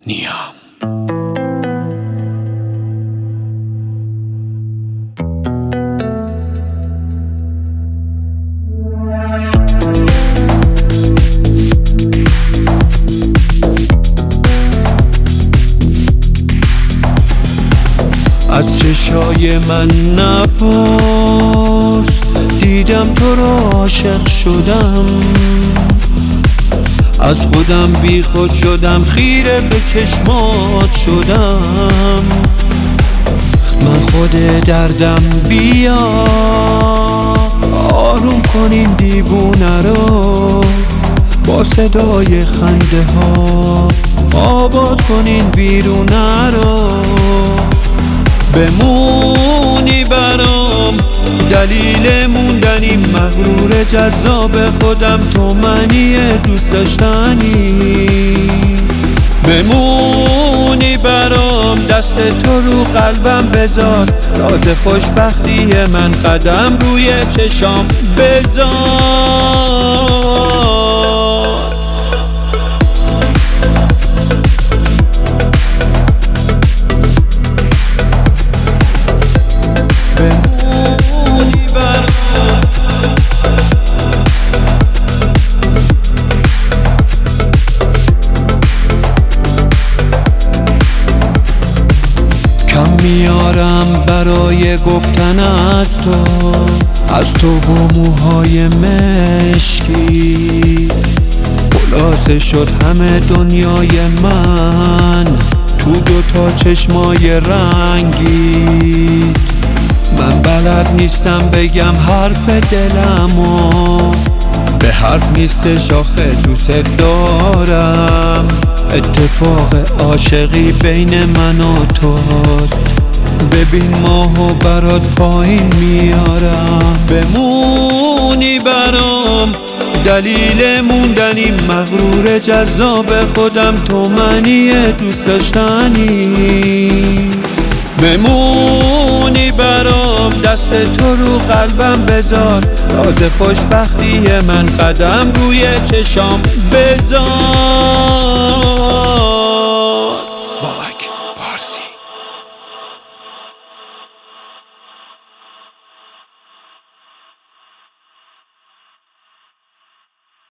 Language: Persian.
نیام. از چشای من نپرس، دیدم تو رو عاشق شدم، از خودم بی خود شدم، خیره به چشمات شدم. من خود دردم، بیا آروم کن این دیوونه رو، با صدای خنده ها آباد کن این ویرونه رو. بمونی برام دلیل موندنی، مغرور جذاب خودم، تو منی دوست داشتنی. بمونی برام دست تو رو قلبم بذار، راز خوشبختی من قدم روی چشام بذار. میارم برای گفتن از تو و موهای مشکی، خلاصه شد همه دنیای من تو دوتا چشمای رنگی. من بلد نیستم بگم حرف دلمو، به حرف نیستش آخه دوست دارم. اتفاق عاشقی بین من و توست، ببین ماهو برات پایین میارم. بمونی برام دلیل موندنی، مغرور جذاب خودم، تو منی دوست داشتنی. بمونی برام دست تو رو قلبم بذار، راز خوشبختی من قدم روی چشام بذار.